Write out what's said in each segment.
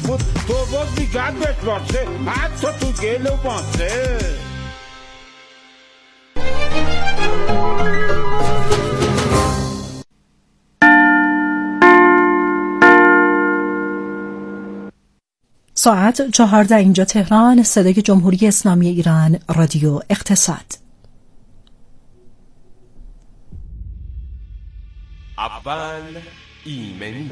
بود تو باز میگن بتراسه حتی تو گل و ماسه. ساعت 14 اینجا تهران، صدای جمهوری اسلامی ایران، رادیو اقتصاد. اول ایمنی.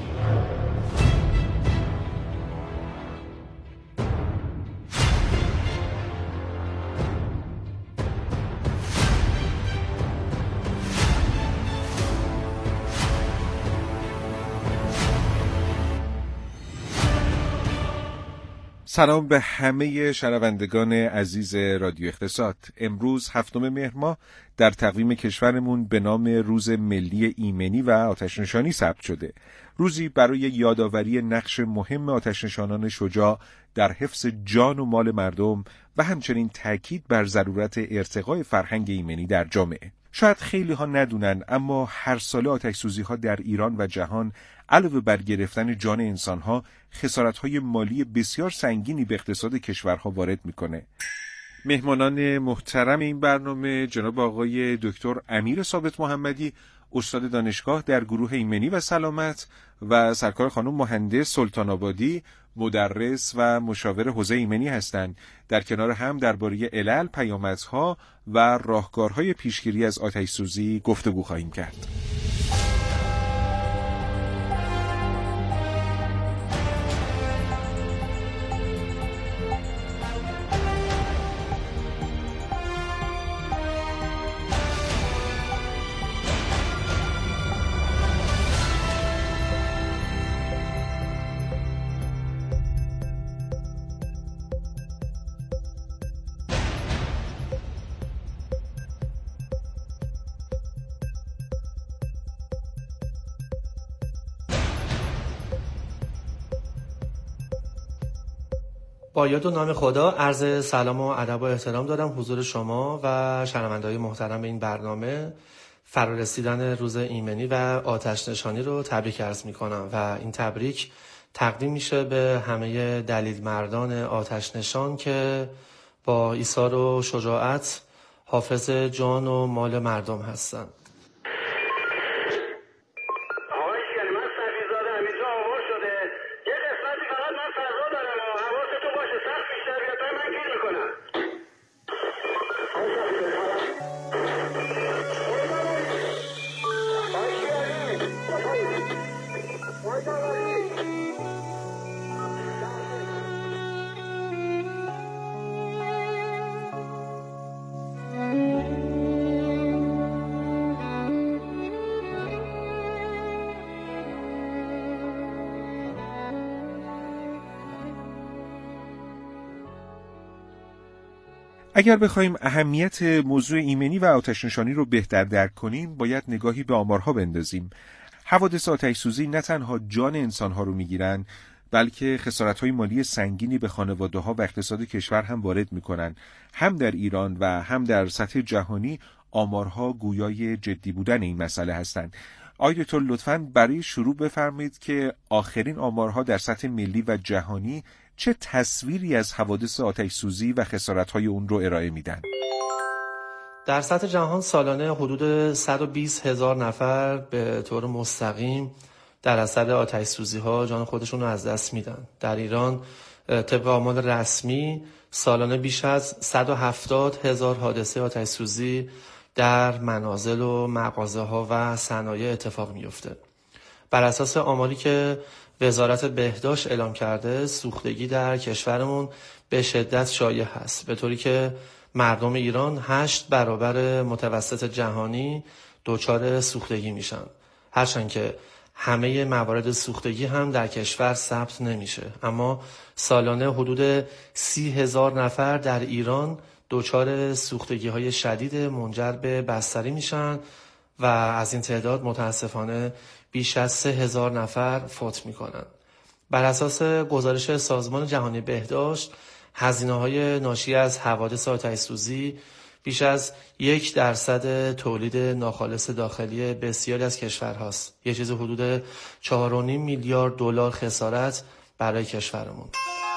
سلام به همه شنوندگان عزیز رادیو اقتصاد. امروز 7 مهر ماه در تقویم کشورمون به نام روز ملی ایمنی و آتش‌نشانی ثبت شده. روزی برای یادآوری نقش مهم آتش‌نشانان شجاع در حفظ جان و مال مردم و همچنین تاکید بر ضرورت ارتقای فرهنگ ایمنی در جامعه. شاید خیلی ها ندونن، اما هر ساله آتش‌سوزی ها در ایران و جهان علاوه بر گرفتن جان انسان ها، خسارت های مالی بسیار سنگینی به اقتصاد کشورها وارد میکنه. مهمانان محترم این برنامه جناب آقای دکتر امیر ثابت محمدی، استاد دانشگاه در گروه ایمنی و سلامت، و سرکار خانم مهندس سلطان آبادی، مدرس و مشاور حوزه ایمنی هستند. در کنار هم درباره علل، پیامدها و راهکارهای پیشگیری از آتش‌سوزی گفتگو خواهیم کرد. با یاد و نام خدا عرض سلام و ادب و احترام دارم حضور شما و شنونده‌های محترم این برنامه. فرارسیدن روز ایمنی و آتش نشانی رو تبریک عرض می‌کنم و این تبریک تقدیم میشه به همه دلیل مردان آتش نشان که با ایثار و شجاعت حافظ جان و مال مردم هستند. اگر بخوایم اهمیت موضوع ایمنی و آتش‌نشانی رو بهتر درک کنیم، باید نگاهی به آمارها بندازیم. حوادث آتش‌سوزی نه تنها جان انسان‌ها رو می‌گیرن، بلکه خسارت‌های مالی سنگینی به خانواده‌ها و اقتصاد کشور هم وارد می‌کنن. هم در ایران و هم در سطح جهانی آمارها گویای جدی بودن این مسئله هستند. آقای دکتر لطفاً برای شروع بفرمایید که آخرین آمارها در سطح ملی و جهانی چه تصویری از حوادث آتش‌سوزی و خسارت‌های اون رو ارائه میدن؟ در سطح جهان سالانه حدود 120,000 نفر به طور مستقیم در اثر آتش‌سوزی‌ها جان خودشون رو از دست میدن. در ایران طبق آمار رسمی سالانه بیش از 170,000 حادثه آتش‌سوزی در منازل و مغازه‌ها و صنایع اتفاق میفته. بر اساس آماری که وزارت بهداشت اعلام کرده، سوختگی در کشورمون به شدت شایع هست، به طوری که مردم ایران 8 برابر متوسط جهانی دچار سوختگی میشن، هرچند که همه موارد سوختگی هم در کشور ثبت نمیشه، اما سالانه حدود 30,000 نفر در ایران دچار سوختگی های شدید منجر به بستری میشن و از این تعداد متاسفانه بیش از 3,000 نفر فوت میکنن. بر اساس گزارش سازمان جهانی بهداشت، هزینه‌های ناشی از حوادث آتش‌سوزی بیش از 1% تولید ناخالص داخلی بسیاری از کشورهاست. یه چیز حدود 4.5 میلیارد دلار خسارت برای کشورمون.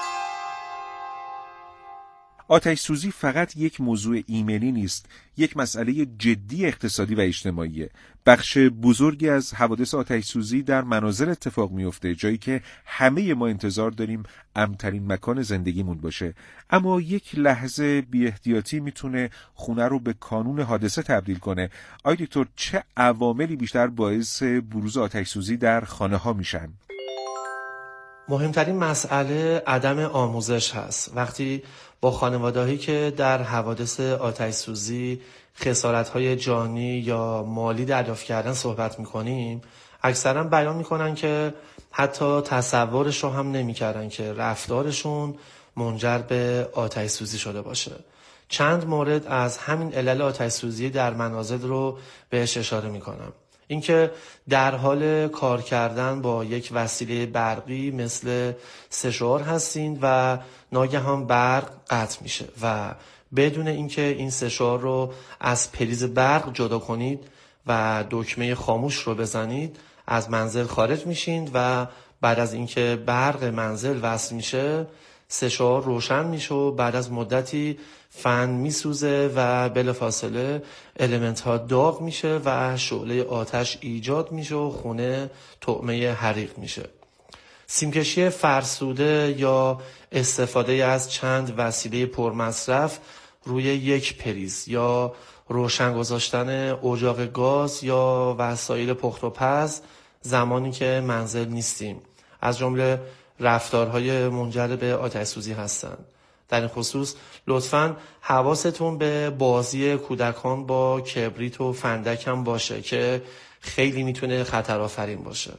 آتش سوزی فقط یک موضوع ایمنی نیست، یک مسئله جدی اقتصادی و اجتماعیه. بخش بزرگی از حوادث آتش سوزی در منازل اتفاق میفته، جایی که همه ما انتظار داریم امن‌ترین مکان زندگیمون باشه. اما یک لحظه بی احتیاطی میتونه خونه رو به کانون حادثه تبدیل کنه. آقای دکتر، چه عواملی بیشتر باعث بروز آتش سوزی در خانه ها میشن؟ مهمترین مسئله عدم آموزش هست. وقتی با خانواده‌هایی که در حوادث آتش سوزی خسارت‌های جانی یا مالی دریافت کردن صحبت می‌کنیم، اکثرا بیان می‌کنن که حتی تصورش رو هم نمی‌کردن که رفتارشون منجر به آتش سوزی شده باشه. چند مورد از همین علل آتش سوزی در منازل رو بهش اشاره می‌کنم. اینکه در حال کار کردن با یک وسیله برقی مثل سشوار هستین و ناگهان برق قطع میشه و بدون اینکه این سشوار رو از پریز برق جدا کنید و دکمه خاموش رو بزنید از منزل خارج میشین و بعد از اینکه برق منزل وصل میشه سشوار روشن میشه و بعد از مدتی فن میسوزه و بلافاصله المنت ها داغ میشه و شعله آتش ایجاد میشه و خونه طعمه حریق میشه. سیمکشی فرسوده یا استفاده از چند وسیله پرمصرف روی یک پریز یا روشن گذاشتن اجاق گاز یا وسایل پخت و پز زمانی که منزل نیستیم از جمله رفتارهای منجر به آتش سوزی هستند. در این خصوص لطفاً حواستون به بازی کودکان با کبریت و فندک هم باشه که خیلی میتونه خطرآفرین باشه.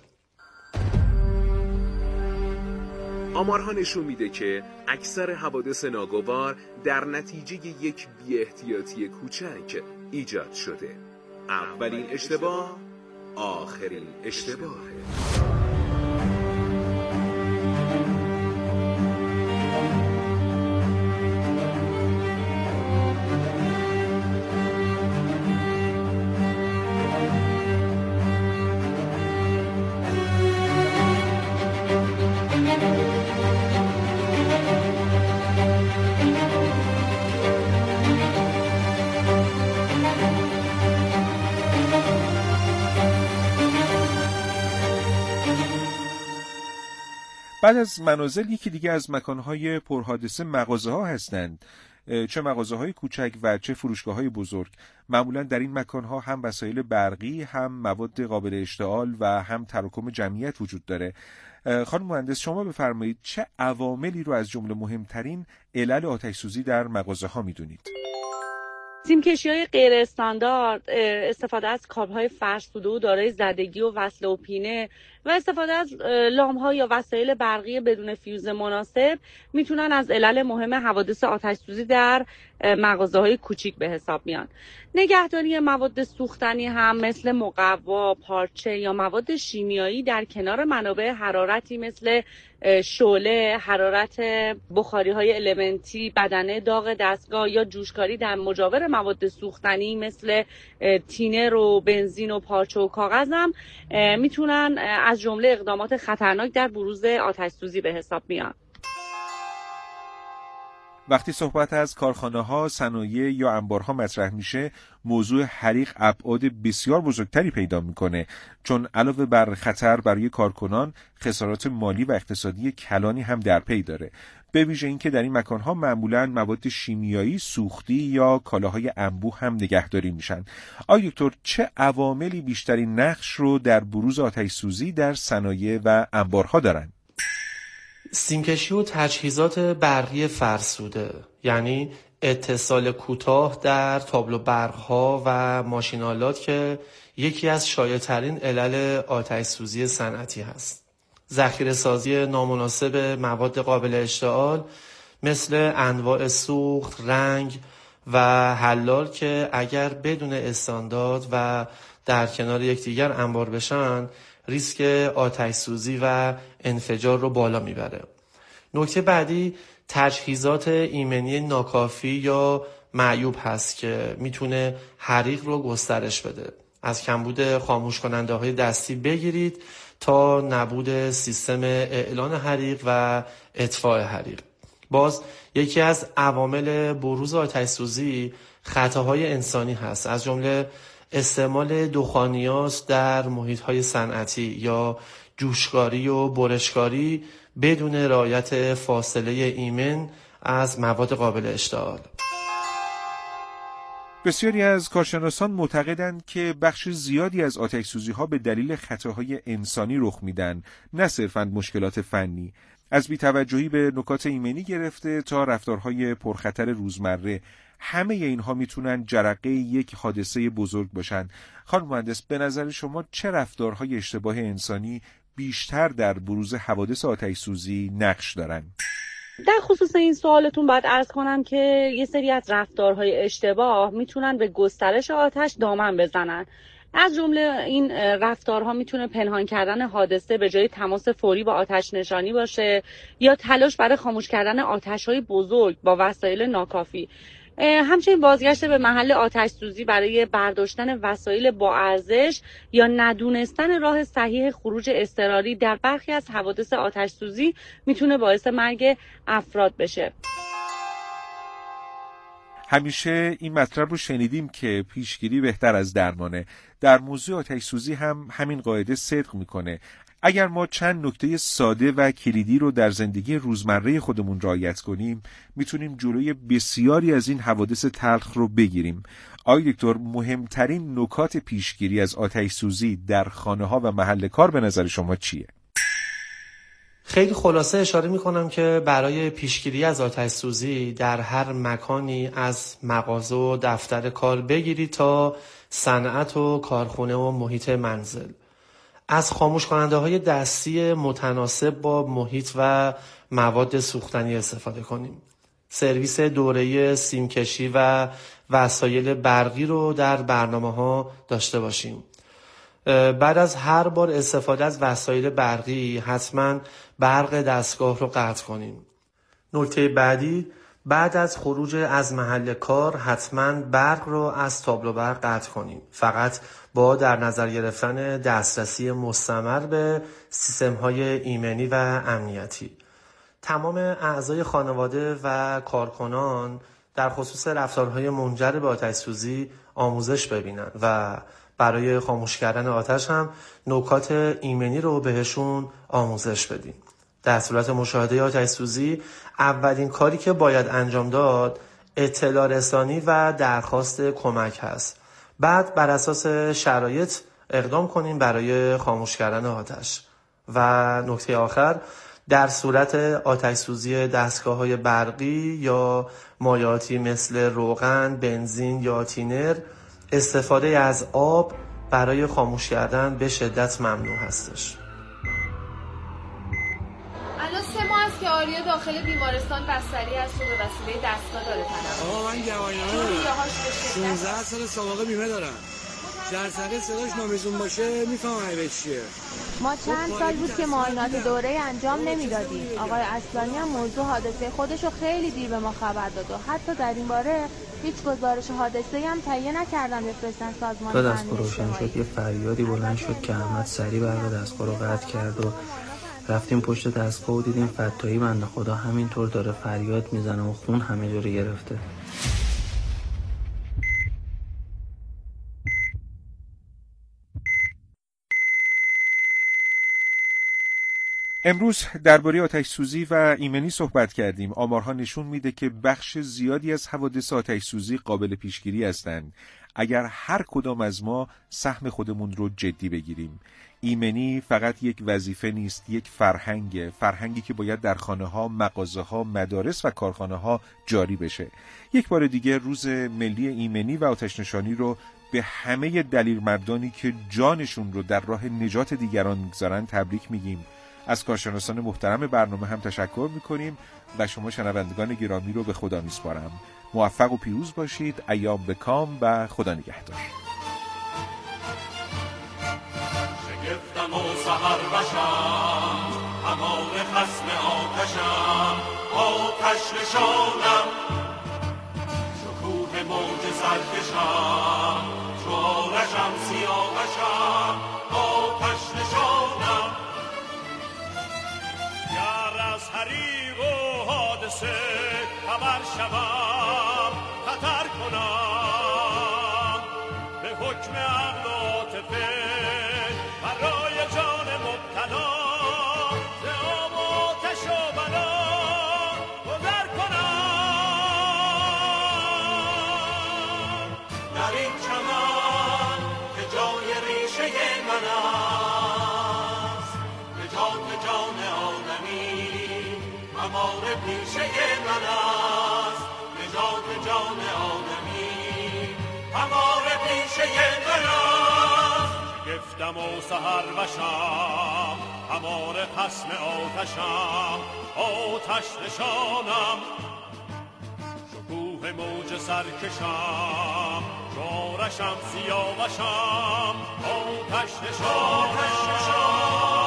آمارها نشون میده که اکثر حوادث ناگوار در نتیجه یک بی‌احتیاطی کوچک ایجاد شده. اولین اشتباه آخرین اشتباهه. بعد از منازل یکی دیگه از مکانهای پرحادثه مغازه‌ها هستند. چه مغازه‌های کوچک و چه فروشگاه‌های بزرگ. معمولاً در این مکانها هم وسایل برقی، هم مواد قابل اشتعال و هم تراکم جمعیت وجود داره. خانم مهندس، شما بفرمایید چه عواملی رو از جمله مهمترین علل آتش سوزی در مغازه‌ها می‌دونید؟ سیمکشی‌های غیر استاندارد، استفاده از کابل‌های فرسوده و دارای زدگی و وصله و پینه و استفاده از لامپ‌ها یا وسایل برقی بدون فیوز مناسب میتونن از علل مهم حوادث آتش سوزی در مغازه‌های کوچیک به حساب میان. نگهداری مواد سوختنی هم مثل مقوا، پارچه یا مواد شیمیایی در کنار منابع حرارتی مثل شعله، حرارت بخاری‌های المنتی، بدنه داغ دستگاه یا جوشکاری در مجاور مواد سوختنی مثل تینر و بنزین و پارچه و کاغذ هم میتونن از جمله اقدامات خطرناک در بروز آتش سوزی به حساب میان. وقتی صحبت از کارخانه‌ها، صنایع یا انبارها مطرح میشه، موضوع حریق ابعاد بسیار بزرگتری پیدا میکنه، چون علاوه بر خطر برای کارکنان، خسارات مالی و اقتصادی کلانی هم در پی داره. به ویژه اینکه در این مکانها معمولاً مواد شیمیایی، سوختی یا کالاهای انبوه هم نگهداری میشن. آقای دکتر، چه عواملی بیشترین نقش رو در بروز آتش سوزی در صنایع و انبارها دارن؟ سیمکشی و تجهیزات برقی فرسوده، یعنی اتصال کوتاه در تابلو برق‌ها و ماشین‌آلات که یکی از شایع‌ترین علل آتش سوزی صنعتی هست. ذخیره‌سازی نامناسب مواد قابل اشتعال مثل انواع سوخت، رنگ و حلال که اگر بدون استاندارد و در کنار یکدیگر انبار بشن ریسک آتش سوزی و انفجار رو بالا میبره. نکته بعدی تجهیزات ایمنی ناکافی یا معیوب هست که میتونه حریق رو گسترش بده. از کمبود خاموش کننده های دستی بگیرید تا نبود سیستم اعلان حریق و اطفاء حریق. باز یکی از عوامل بروز آتش‌سوزی خطاهای انسانی هست، از جمله استعمال دخانیات در محیط‌های صنعتی یا جوشکاری و برشکاری بدون رعایت فاصله ایمن از مواد قابل اشتعال. بسیاری از کارشناسان معتقدند که بخش زیادی از آتش‌سوزی‌ها به دلیل خطاهای انسانی رخ میدن، نه صرفاً مشکلات فنی. از بی‌توجهی به نکات ایمنی گرفته تا رفتارهای پرخطر روزمره، همه اینها میتونن جرقه یک حادثه بزرگ باشن. خانم مهندس، به نظر شما چه رفتارهای اشتباه انسانی بیشتر در بروز حوادث آتش‌سوزی نقش دارن؟ در خصوص این سوالتون باید عرض کنم که یه سری از رفتارهای اشتباه میتونن به گسترش آتش دامن بزنن. از جمله این رفتارها میتونه پنهان کردن حادثه به جای تماس فوری با آتش نشانی باشه یا تلاش برای خاموش کردن آتش‌های بزرگ با وسایل ناکافی. همچنین بازگشت به محل آتش سوزی برای برداشتن وسایل با ارزش یا ندونستن راه صحیح خروج اضطراری در برخی از حوادث آتش سوزی میتونه باعث مرگ افراد بشه. همیشه این مطلب رو شنیدیم که پیشگیری بهتر از درمانه. در موضوع آتش سوزی هم همین قاعده صدق میکنه. اگر ما چند نکته ساده و کلیدی رو در زندگی روزمره خودمون رعایت کنیم، میتونیم جلوی بسیاری از این حوادث تلخ رو بگیریم. آقای دکتر، مهمترین نکات پیشگیری از آتش سوزی در خانه‌ها و محل کار به نظر شما چیه؟ خیلی خلاصه اشاره میکنم که برای پیشگیری از آتش سوزی در هر مکانی از مغازه و دفتر کار بگیرید تا صنعت و کارخونه و محیط منزل، از خاموش کننده های دستی متناسب با محیط و مواد سوختنی استفاده کنیم. سرویس دوره‌ای سیمکشی و وسایل برقی رو در برنامه ها داشته باشیم. بعد از هر بار استفاده از وسایل برقی حتما برق دستگاه رو قطع کنیم. نکته بعدی، بعد از خروج از محل کار حتما برق رو از تابلو برق قطع کنیم، فقط با در نظر گرفتن دسترسی مستمر به سیستم‌های ایمنی و امنیتی. تمام اعضای خانواده و کارکنان در خصوص رفتارهای منجر به آتش سوزی آموزش ببینن و برای خاموش کردن آتش هم نکات ایمنی رو بهشون آموزش بدیم. در صورت مشاهده آتش سوزی اولین کاری که باید انجام داد اطلاع رسانی و درخواست کمک هست. بعد بر اساس شرایط اقدام کنیم برای خاموش کردن آتش. و نکته آخر، در صورت آتش سوزی دستگاه‌های برقی یا مایعاتی مثل روغن، بنزین یا تینر، استفاده از آب برای خاموش کردن به شدت ممنوع هستش. الان 3 ماه است که آریا داخل بیمارستان بستری است و به وسیله دستگاه داره تنفس. آقا من گواهینامه دارم. 16 سال سابقه بیمه دارم. جرثقیل صداش نامیزون باشه میفهمم به چیه. ما چند سال بود که معاینات دوره انجام نمیدادیم. آقای اصلانی هم موضوع حادثه خودشو خیلی دیر به ما خبر داد و حتی در این باره هیچ گزارش حادثه‌ای هم تهیه نکردن بفرستن سازمان امنیت. دستگاه روشن شد، یه فریادی بلند شد که احمد سریع برق دستگاه رو قطع کرد و رفتیم پشت دستگاه و دیدیم فتایی بنده خدا همینطور داره فریاد میزنه و خون همه جا رو گرفته. امروز درباره آتش سوزی و ایمنی صحبت کردیم. آمارها نشون میده که بخش زیادی از حوادث آتش سوزی قابل پیشگیری هستند اگر هر کدام از ما سهم خودمون رو جدی بگیریم. ایمنی فقط یک وظیفه نیست، یک فرهنگی که باید در خانه‌ها، مغازه‌ها، مدارس و کارخانه‌ها جاری بشه. یک بار دیگه روز ملی ایمنی و آتش نشانی رو به همه دلیرمردانی که جانشون رو در راه نجات دیگران می‌گذارن تبریک میگیم. از کارشناسان محترم برنامه هم تشکر میکنیم و شما شنوندگان گرامی رو به خدا میسپارم. موفق و پیروز باشید. ایام به کام و خدا نگهدار. شگفتم و سحر بشم، همان خصم آتشم، آتش نشانم، شکوه موج سرکشم، چو آرشم سیاوشم، آتش نشانم. حادثه خبر شوم خطر کنم به حکم عقل و عاطفه برای جان مبتلا ز آب و آتش و بلا گذر کنم در این چمن که جای ریشه من است به جان آدمی همار پیشه من است نجات جان آدمی همار پیشه من است گفتم و سحر وشم همار خصم آتشم آتش نشانم شکوه موج سرکشم شورشم سیاوشم آتش نشانم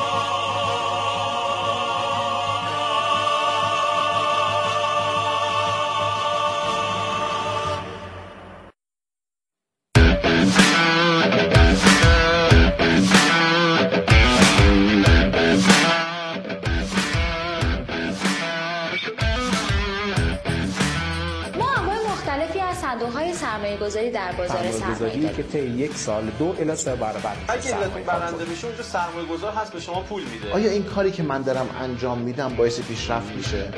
صندوق‌های سرمایه‌گذاری در بازار سرمایه‌گذاری که طی یک سال 2 الی 3 برابر اگه علت برنده میشه اونجا سرمایه‌گذار هست به شما پول میده. آیا این کاری که من دارم انجام میدم باعث پیشرفت میشه؟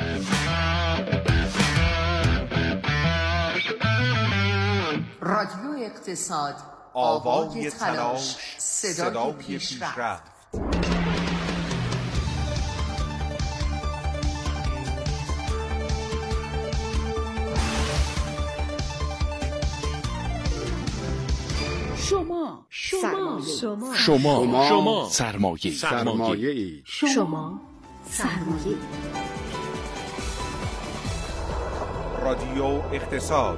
رادیو اقتصاد، آوای تلاش، صدای پیشرفت. شما سرمایه رادیو اقتصاد.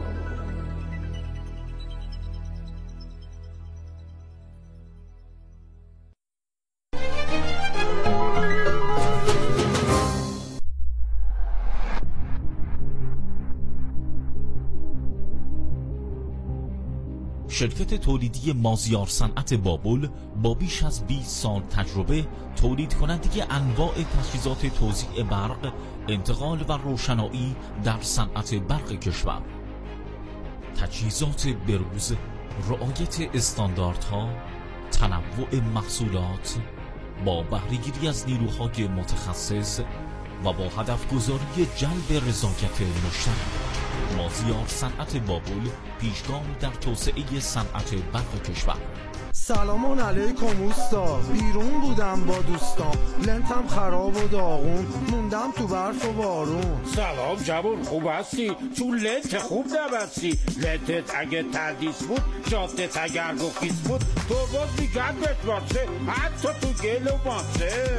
شرکت تولیدی مازیار صنعت بابل با بیش از 20 سال تجربه تولید کننده انواع تجهیزات توزیع برق، انتقال و روشنایی در صنعت برق کشور. تجهیزات بروز، رعایت استانداردها، تنوع محصولات با بهره‌گیری از نیروهای متخصص و با هدف گذاری جلب رضایت مشتری. مازیار صنعت بابل پیشگام در توسعه صنعت برق کشور. سلام علیکم اوستا، بیرون بودم با دوستام، لنتم خراب و داغون، موندم تو برف و بارون. سلام جوون، خوب هستی؟ چون لنت خوب نبستی. لنتت اگه تردیس بود، جادت اگر گخیز بود، تو باز میگن بتواسه حتی تو گل و ماسه.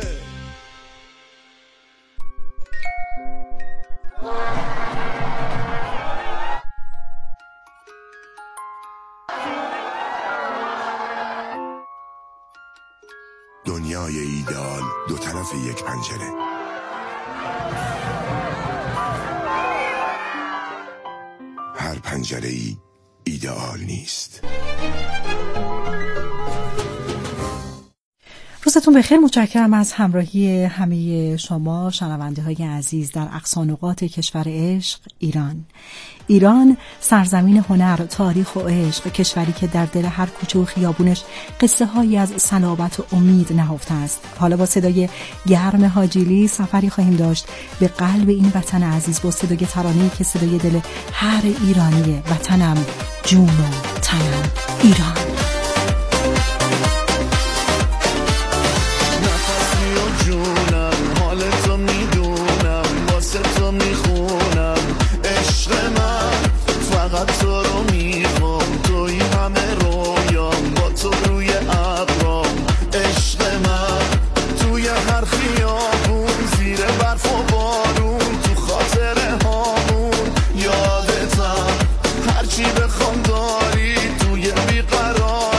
دنیای ایدئال دو طرف یک پنجره. هر پنجره‌ای ایدئال نیست. روزتون بخیر. متشکرم از همراهی همه شما شنونده‌های عزیز در اقصانقاط کشور عشق ایران سرزمین هنر، تاریخ و عشق، کشوری که در دل هر کوچه و خیابونش قصه هایی از صلابت و امید نهفته است. حالا با صدای گرم حاجیلی سفری خواهیم داشت به قلب این وطن عزیز با صدای ترانه‌ای که صدای دل هر ایرانیه. وطنم، جون و تنم، ایران. فقط تو رو میخوام، توی همه رویام، با تو روی ابرام. عشق من توی هر خیابون، زیر برف و بارون، تو خاطره هامون. یادتم هرچی بخوام داری، توی بیقرار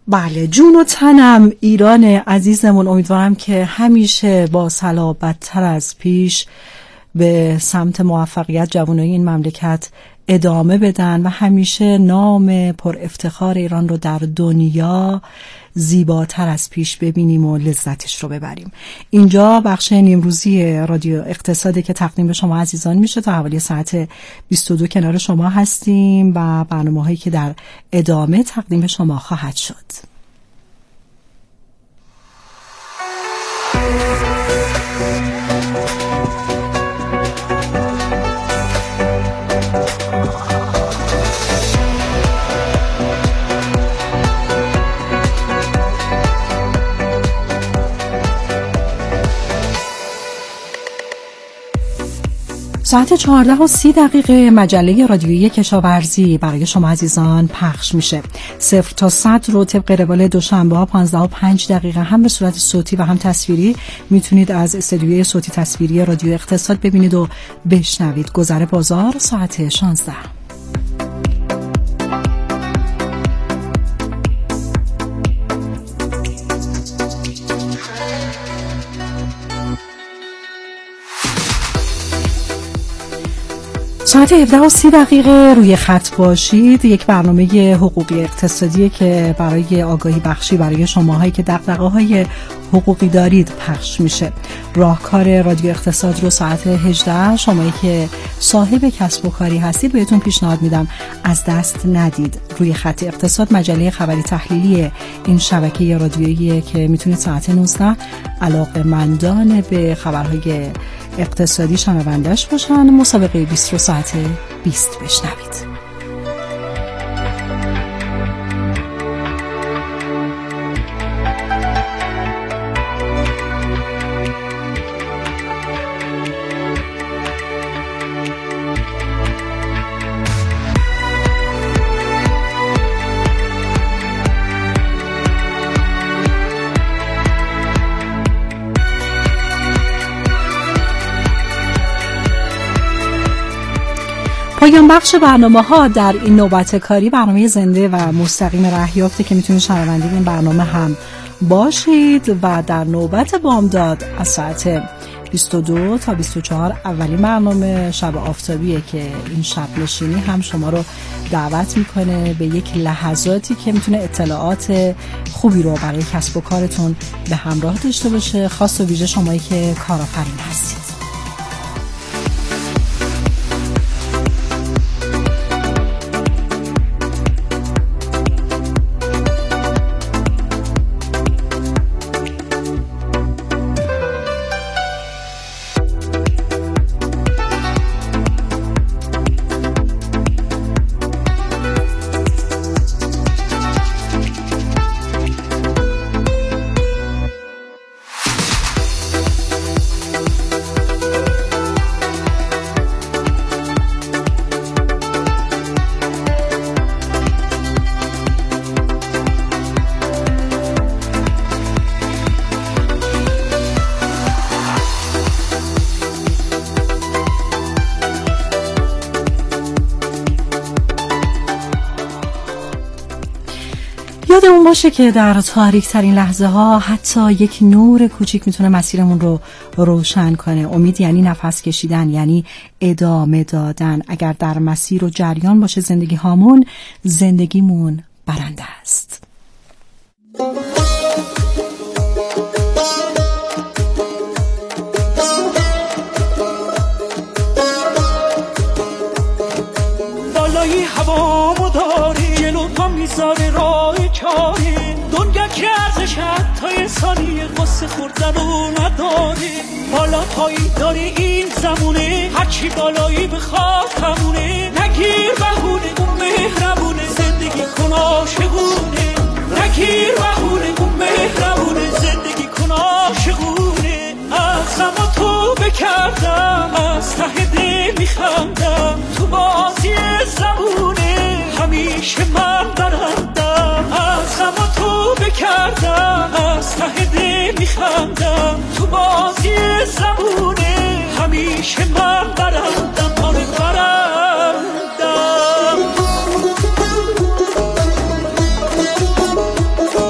بله، جون و تنم ایران عزیزمون. امیدوارم که همیشه با صلابت‌تر از پیش به سمت موفقیت جوانای این مملکت ادامه بدن و همیشه نام پر افتخار ایران رو در دنیا زیباتر از پیش ببینیم و لذتش رو ببریم. اینجا بخش نیمروزی رادیو اقتصادی که تقدیم به شما عزیزان میشه. تا حوالی ساعت 22 کنار شما هستیم و برنامه‌هایی که در ادامه تقدیم به شما خواهد شد. ساعت 14:30 مجله رادیویی کشاورزی برای شما عزیزان پخش میشه. 0 تا 100 رو طبق روال دوشنبه ها 15:05 هم به صورت صوتی و هم تصویری میتونید از استودیوی صوتی تصویری رادیو اقتصاد ببینید و بشنوید. گذر بازار ساعت 16. ساعت 17:30 روی خط باشید. یک برنامه حقوقی اقتصادی که برای آگاهی بخشی برای شماهایی که دغدغه‌های حقوقی دارید پخش میشه. راهکار رادیو اقتصاد رو ساعت 18 شمایی که صاحب کسب و کاری هستید بهتون پیشنهاد میدم از دست ندید. روی خط اقتصاد مجله خبری تحلیلی این شبکه رادیویی که میتونید ساعت 19 علاقه‌مندان به خبرهای اقتصادی شنوندش باشن. مسابقه 20 رو ساعت 20 بشنوید. پایان بخش برنامه‌ها در این نوبت کاری برنامه زنده و مستقیم رهیافته که میتونید شنونده این برنامه هم باشید و در نوبت بامداد از ساعت 22 تا 24 اولین برنامه شب آفتابیه که این شب نشینی هم شما رو دعوت میکنه به یک لحظاتی که میتونه اطلاعات خوبی رو برای کسب و کارتون به همراه داشته باشه، خاص و ویژه شمایی که کارآفرین هستید. یادمون باشه که در تاریک ترین لحظه ها حتی یک نور کوچیک میتونه مسیرمون رو روشن کنه. امید یعنی نفس کشیدن، یعنی ادامه دادن. اگر در مسیر و جریان باشه زندگی هامون، زندگیمون برنده است. بالای هوامو داری یه لطفا میذاره راه چاری دنیا که ارزش حتی ثانیه قصه خوردن رو نداری. بالا پایی داری این زمونه، هرچی بالایی بخواد همونه. نگیر بهونه اون مهربونه، زندگی کن عاشقونه. نگیر بهونه اون مهربونه، زندگی کن عاشقونه. از غم تو بکردم، از ته دل میخندم، تو بازی زمونه همیشه من برندم. از غم تو بکردم، از ته دل میخندم، تو بازی زمونه همیشه من برندم. آره برندم.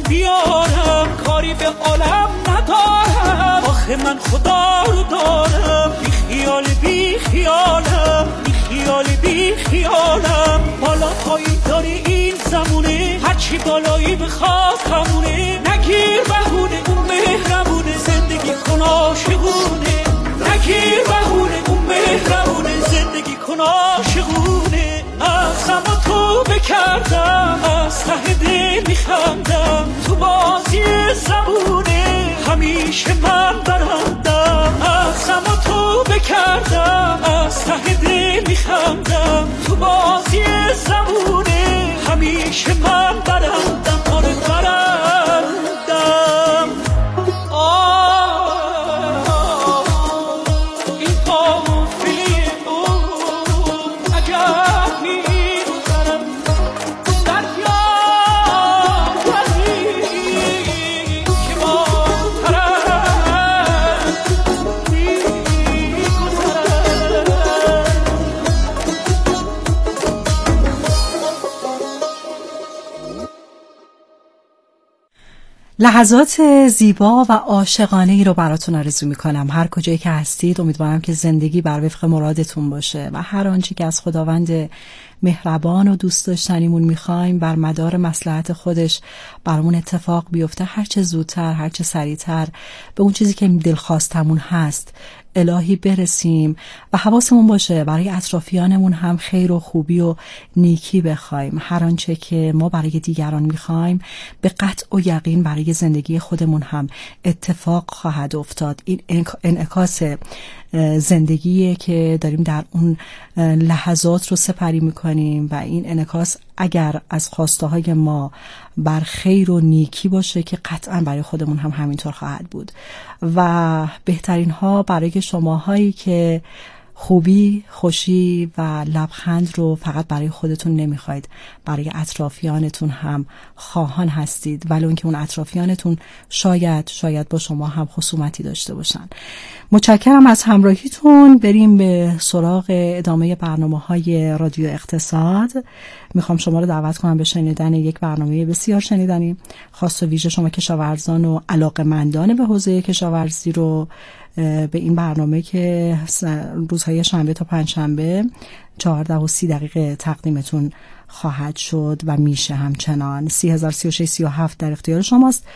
بیارم، کاری به عالم ندارم، آخه من خدا رو دارم. بی خیال بی خیالم، بی خیال بی خیالم، بالا پایی داری این زمونه، هرچی بالایی بخواد همونه. نگیر بهونه اون مهربونه، زندگی کن عاشقونه. نگیر بهونه اون مهربونه، زندگی کن عاشقونه. نفسم و تو بکردم، از ته دل میخندم، تو بازی زمونه همیشه من برندم. نفسم و تو بکردم، از ته دل میخندم، تو بازی زمونه همیشه من برندم. آره برندم. این قافلی عجب میگذرم، دریا ولی که با طرف میگذرم. لحظات زیبا و عاشقانه ای رو براتون آرزو میکنم. هر کجایی که هستید امیدوارم که زندگی بر وفق مرادتون باشه و هر آنچه که از خداوند مهربان و دوست داشتنیمون میخوایم بر مدار مصلحت خودش برامون اتفاق بیفته. هرچه زودتر، هرچه سریعتر به اون چیزی که دلخواستمون هست الهی برسیم و حواسمون باشه برای اطرافیانمون هم خیر و خوبی و نیکی بخوایم. هر آنچه که ما برای دیگران میخوایم به قطع و یقین برای زندگی خودمون هم اتفاق خواهد افتاد. این انعکاس زندگیه که داریم در اون لحظات رو سپری میکنیم و این انعکاس اگر از خواسته های ما بر خیر و نیکی باشه که قطعا برای خودمون هم همینطور خواهد بود. و بهترین ها برای شماهایی که خوبی، خوشی و لبخند رو فقط برای خودتون نمیخواید، برای اطرافیانتون هم خواهان هستید، ولی اون که اون اطرافیانتون شاید با شما هم خصومتی داشته باشن. متشکرم از همراهیتون. بریم به سراغ ادامه برنامه‌های رادیو اقتصاد. میخوام شما رو دعوت کنم به شنیدن یک برنامه بسیار شنیدنی خاص و ویژه شما کشاورزان و علاقه‌مندان به حوزه کشاورزی رو به این برنامه که روزهای شنبه تا پنجشنبه 14:30 تقدیمتون خواهد شد و میشه همچنان 30,036 37 در اختیار شماست.